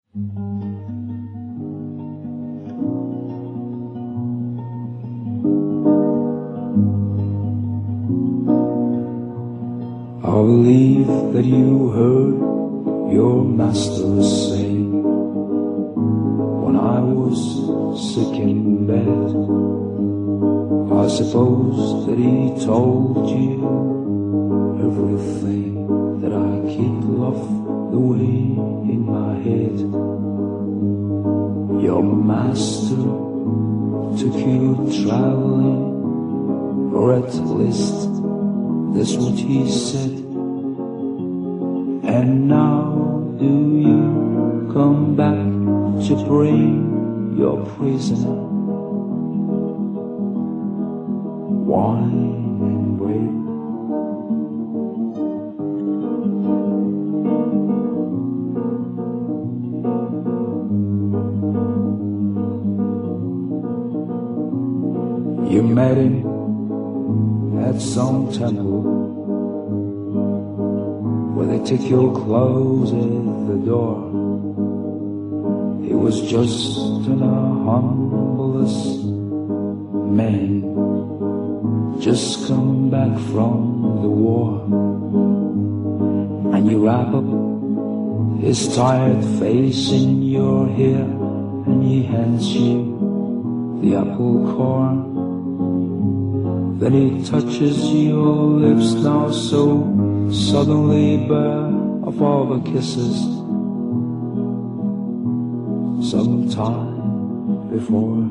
I believe that you heard your master say when I was sick in bed. I suppose that he told you everything, that I keep love the way in my head. Your master took you traveling, or at least that's what he said. And now do you come back to bring your prisoner wine and bread? You met him at some temple where they take your clothes at the door. He was just an humblest man, just come back from the war. And you wrap up his tired face in your hair, and he hands you the apple core. Then he touches your lips, now so suddenly bare of all the kisses sometime before.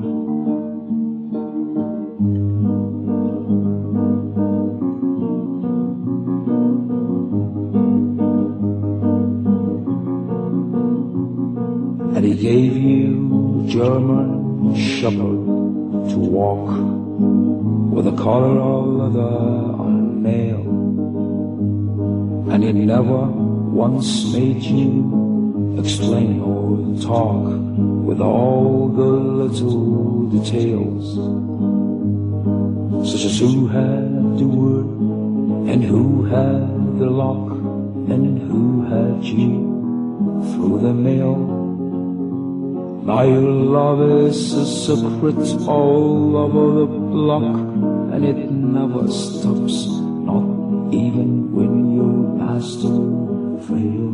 And he gave you German shepherd to walk with a collar of leather on a nail. And he never once made you explain or talk with all the little details, such as who had the word, and who had the lock, and who had you through the mail. Now your love is a secret all over the block, and it never stops, not even when your master fails.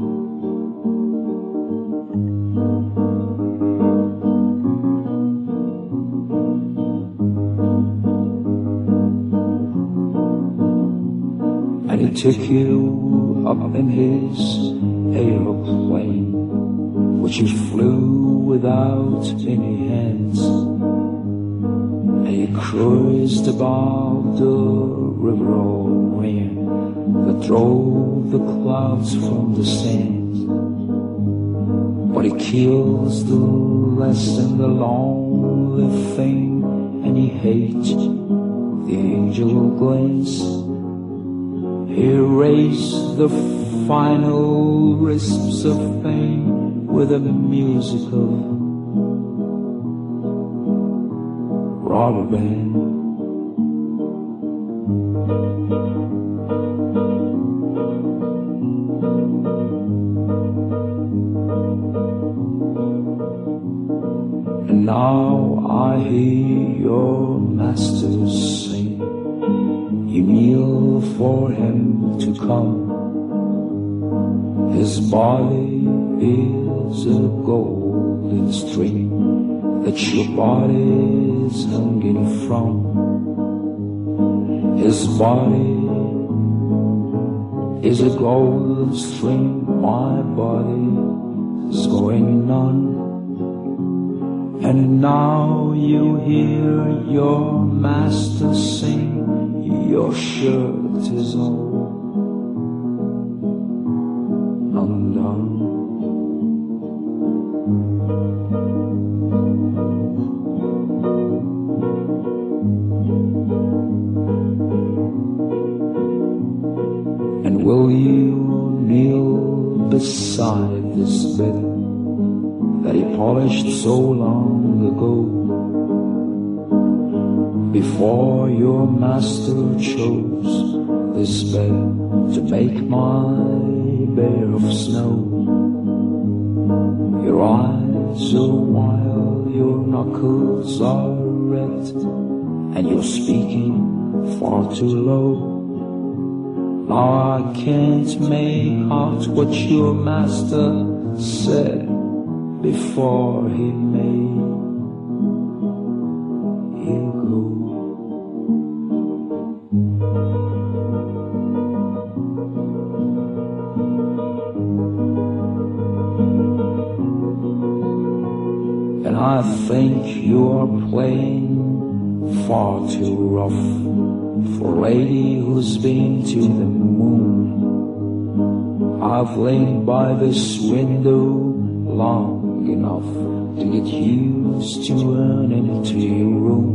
And he took you up in his aeroplane, which you flew without any hands. And you cruised above the river of rain that drove the clouds from the sands. But he kills the less and the lonely thing, and he hates the angel glance. He raised the final wisps of fame with a music of rubber band. And now I hear your master sing. You kneel for him to come. His body is a golden string that your body is hanging from. His body is a golden string, my body is going on. And now you hear your master sing, your shirt is all undone. And will you kneel beside this bed that he polished so long ago, before your master chose this bed to make my bed of snow? Your eyes are wild, your knuckles are red, and you're speaking far too low. Now I can't make out what your master said before he made you go. And I think you're playing far too rough for a lady who's been to the moon. I've lain by this window long enough to get used to running into your room.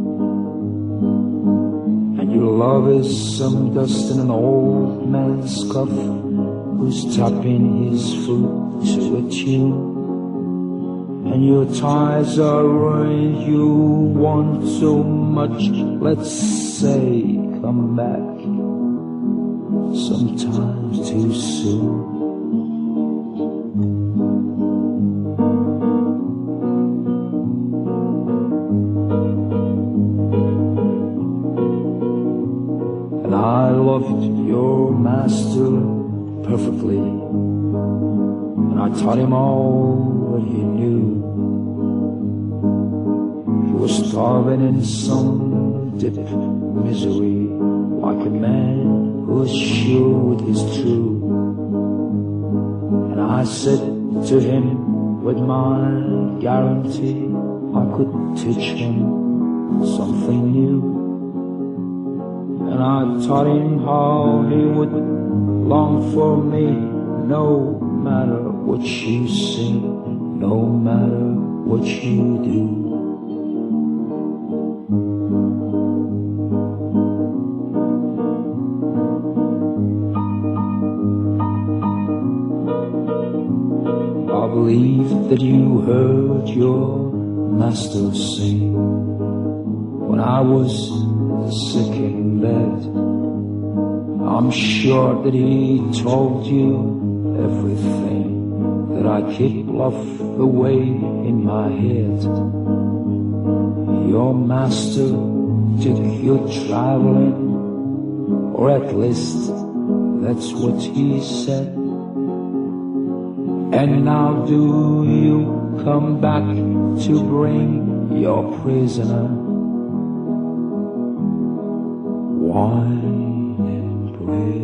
And your love is some dust in an old man's cuff who's tapping his foot to a tune. And your ties are ruined, you want so much, let's say, come back sometimes too soon. And I loved your master perfectly, and I taught him all that he knew. He was starving in some deep misery, like a man who is sure it is true. And I said to him, with my guarantee, I could teach him something new. And I taught him how he would long for me, no matter what you say, no matter what you do. I believe that you heard your master sing when I was sick in bed. I'm sure that he told you everything that I keep locked away in my head. Your master took you traveling, or at least that's what he said. And now do you come back to bring your prisoner wine and bread?